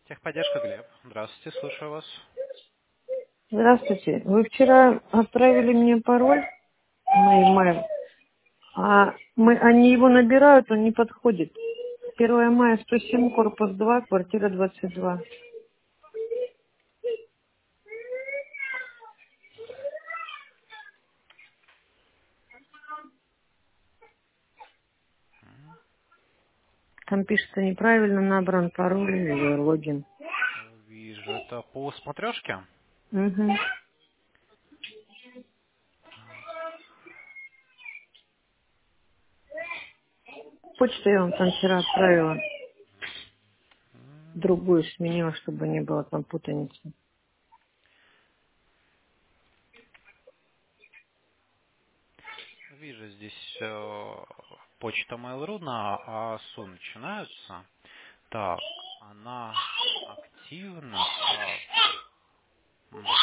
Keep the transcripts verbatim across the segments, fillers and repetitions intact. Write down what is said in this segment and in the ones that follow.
Техподдержка, Глеб. Здравствуйте, слушаю вас. Здравствуйте. Вы вчера отправили мне пароль на e-mail, а мы, они его набирают, он не подходит. первое мая, сто семь, корпус два, квартира двадцать два. Там пишется неправильно набран пароль или логин. Вижу, это по смотрешке. Угу. Почту я вам там вчера отправила. М, Другую сменила, чтобы не было там путаницы. Вижу здесь э, почта Mail.ru на АСУ начинаются. Так, она активна. Так. М.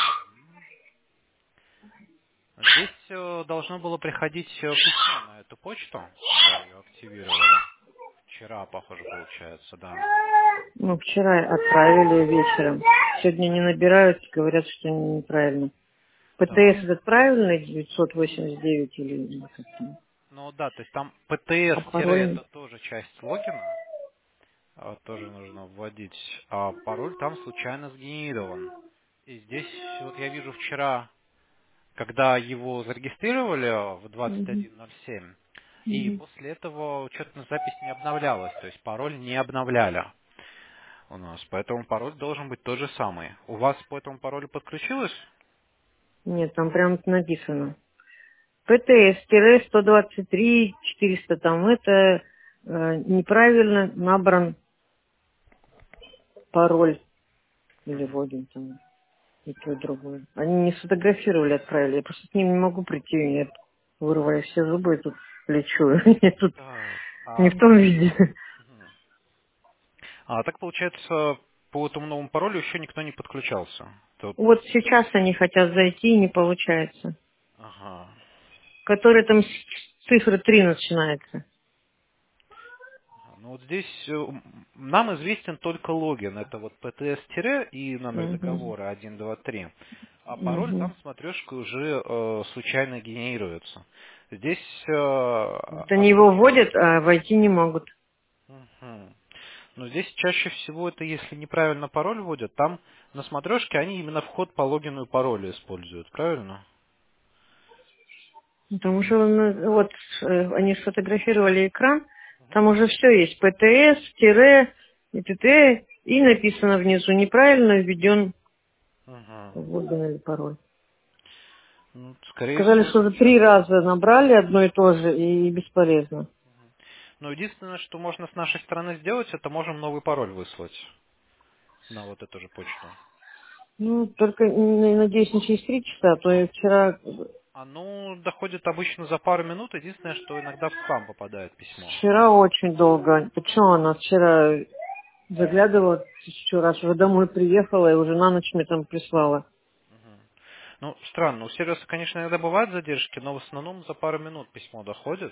Здесь э, должно было приходить э, письмо на эту почту, когда ее активировали. Вчера, похоже, получается, да. Ну, вчера отправили вечером. Сегодня не набирают, говорят, что неправильно. Так. ПТС этот правильный, девятьсот восемьдесят девять или как там? Ну да, то есть там А ПТС- пароль? это тоже часть логина. А, тоже нужно вводить. А пароль там случайно сгенерирован. И здесь вот я вижу вчера, когда его зарегистрировали в двадцать Мгм. один ноль семь, и Мгм. после этого учетная запись не обновлялась, то есть пароль не обновляли у нас, поэтому пароль должен быть тот же самый. У вас по этому паролю подключилось? Нет, там прям написано. ПТС-сто двадцать три четыреста там это э, неправильно набран пароль или Мгм. логин там и то и другое. Они не сфотографировали, отправили. Я просто к ним не могу прийти. Я вырываю все зубы и тут лечу. Я тут Так, не а, в том виде. мгм. А так получается, по этому новому паролю еще никто не подключался. Тут, Вот сейчас они хотят зайти и не получается. ага. Который там с цифры три начинается. Ага, ну вот здесь э, м, нам известен только логин. Это вот ПТС- и номер Угу. договора один, два, три. А пароль Угу. там смотрешкой уже э, случайно генерируется. Здесь э, Вот они его обычно... вводят, а войти не могут. Мгм. Но здесь чаще всего это, если неправильно пароль вводят, там на смотрешке они именно вход по логину и паролю используют, правильно? Потому что ну, вот э, они сфотографировали экран, там уже все есть. ПТС, тире, и т.т. И написано внизу неправильно введен Мгм. логин или пароль. Ну, скорее Сказали, всего, что уже сейчас. три раза набрали одно и то же, и бесполезно. Но единственное, что можно с нашей стороны сделать, это можем новый пароль выслать на вот эту же почту. Ну, только, н- надеюсь, не через три часа, а то я вчера, Оно доходит обычно за пару минут. Единственное, что иногда в спам попадает письмо. вчера очень долго. Почему она вчера заглядывала тысячу раз, уже домой приехала и уже на ночь мне там прислала. Мгм. Ну, странно. У сервиса, конечно, иногда бывают задержки, но в основном за пару минут письмо доходит.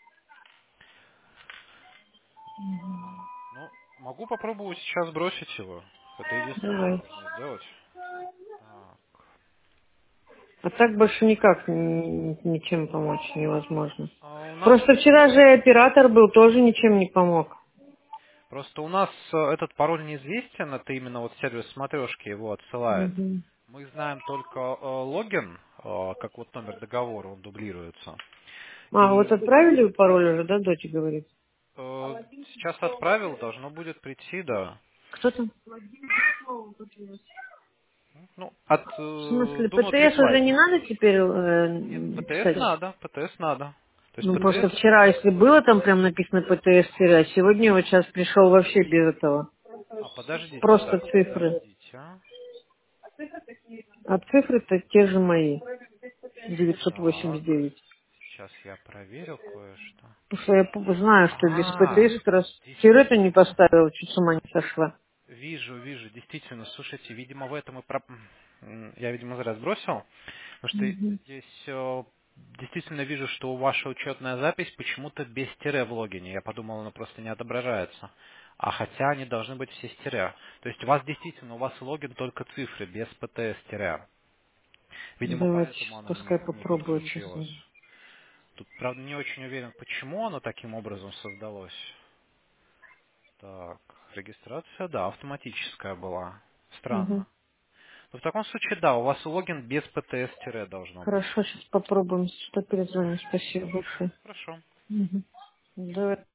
Ну, могу попробовать сейчас бросить его. Это единственное, что Давай. можно сделать. Так. А так больше никак ни- ничем помочь невозможно. А у нас Просто вчера же оператор был, тоже ничем не помог. просто у нас э, этот пароль неизвестен, это именно вот сервис смотрешки его отсылает. Мгм. Мы знаем только э, логин, э, как вот номер договора, он дублируется. А, вот И отправили вы пароль уже, да, дочь говорит? э, сейчас отправил, должно будет прийти, да. Кто там? Ну, от э, В Do смысле, Not ПТС уже Reply. не надо теперь Нет, э, ПТС писать? надо, ПТС надо. То есть Ну, просто ПТС... вчера, если было там прям написано ПТС, а сегодня вот сейчас пришел вообще без этого. А, подождите, Просто так, цифры. подождите, а. А цифры-то те же мои. Так, девятьсот восемьдесят девять. сейчас я проверю кое-что. Потому что я п- знаю, что без А, ПТС как раз тире-то не действительно. поставила, чуть с ума не сошла. Вижу, вижу, действительно, слушайте, видимо, в этом и про... м, я, видимо, зря сбросил, потому что Мгм. здесь э, действительно вижу, что ваша учетная запись почему-то без тире в логине. Я подумал, она просто не отображается. А хотя они должны быть все с тире. То есть у вас действительно, у вас логин только цифры, без пэ тэ эс тире. Видимо, Давайте, поэтому оно не, пускай не попробует подключилось. сейчас. Тут, правда, не очень уверен, почему оно таким образом создалось. Так, регистрация, да, автоматическая была. Угу. Странно. Но в таком случае, да, у вас логин без пэ тэ эс тире должно быть. Хорошо, сейчас попробуем. Что перезвоним. Спасибо большое. Хорошо. Угу. Давай.